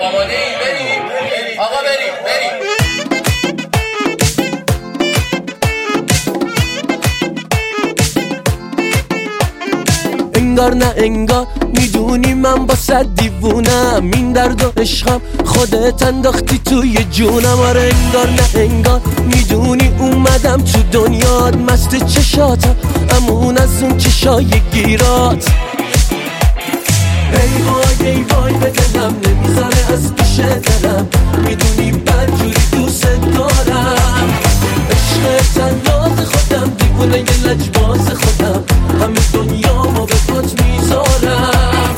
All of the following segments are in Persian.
آماده ای؟ بریم آقا، بریم. انگار نه انگار میدونی من با صد دیوونم، این درد و عشقم خودت انداختی توی جونم. آره انگار نه انگار میدونی اومدم تو دنیات، مست چشاتم امون از اون چشای گیرات. ای وای به دلم نمیذاره از پیش دلم، میدونی بدجوری دوست دارم. عشق تنات خودم، دیوونه یه لجباز خودم، همه دنیامو به پات میذارم.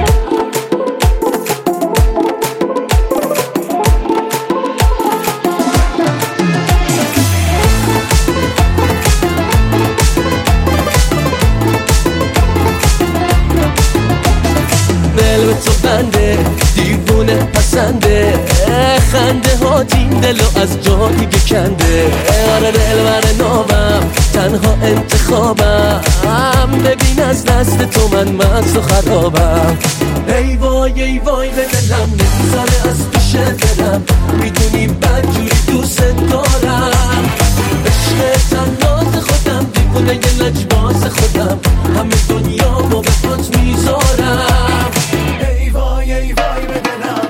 دل به تو بنده، دیوونه پسنده، خنده ها این دلو از جا دیگه کنده. آره دل بر نابم، تنها انتخابم، ببین از دست تو من مست و خرابم. ای وای به دلم نمیذاره از پیش دلم، میدونی بدجوری دوست دارم. عشق تنات خودم، دیوونه یه لجباز خودم، همه دنیامو به پات میذارم. ای وای به دلم،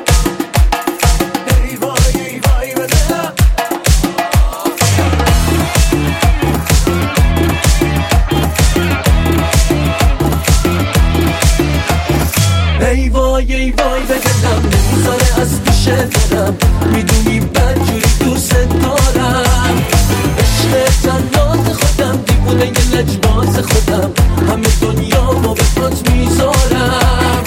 ای وای به دلم. ای وای به دلم نمیذاره از پیش دلم، میدونی بدجوری دوست دارم. عشق تنات خودم، دیوونه یه لجباز خودم، همه دنیامو به پات میذارم.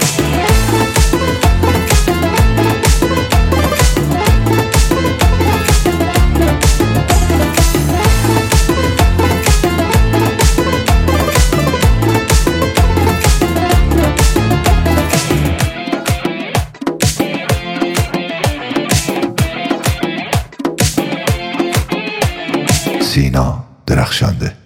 سینا درخشنده.